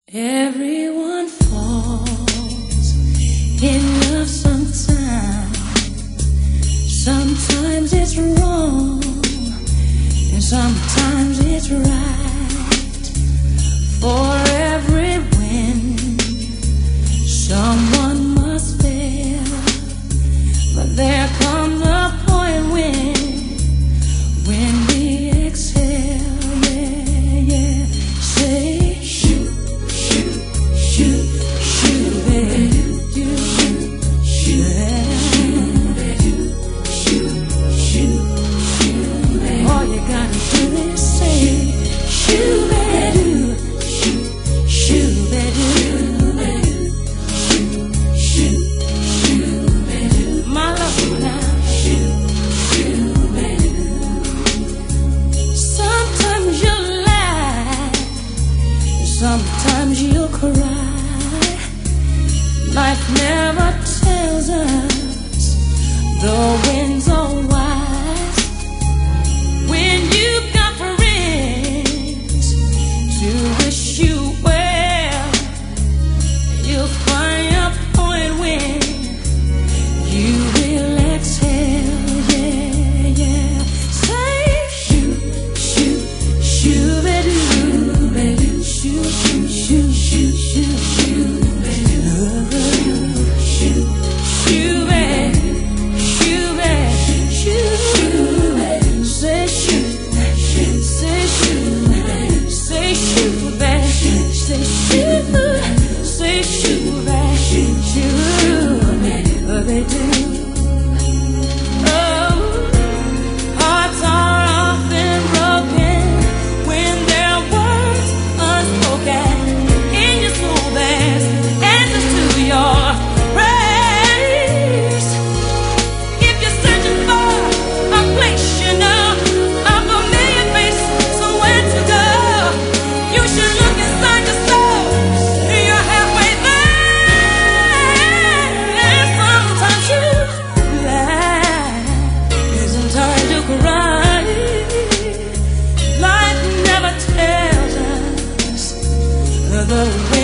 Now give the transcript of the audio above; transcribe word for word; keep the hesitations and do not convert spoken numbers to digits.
Everyone falls in love sometimes. Sometimes it's wrong, and sometimes it's right. For every win, someone must fail. But there comes a point when, when we exhale, yeah, yeah. Say, shoot, shoot, shoot, shoot, baby. Shoot, shoot, shoot. All you gotta do is say, shoot, baby. Shoot, shoot, baby. Shoot, shoot, shoot, baby. My love now. Shoot, shoot, baby. Sometimes you lie, sometimes you'll cry. Life never tells us the winds are wise. When you've got friends to wish you well, you'll find a point when you will exhale, yeah, yeah. Say, shoot, shoot, shoot, baby, baby, shoot, shoot, shoot, shoot, shoot, shoot, baby, shoot, shoot, baby, shoot, baby, shoot, baby. Say shoot, say shoot, say shoot, baby, say shoot, say shoot, baby, shoot, baby, baby. Hearts are often broken when their words unspoken. In your soul there's answers to your prayers. If you're searching for a place you know, a familiar face, somewhere to go, you should look inside your soul. You're halfway there. Sometimes you lie, sometimes you cry. Life never tells us the way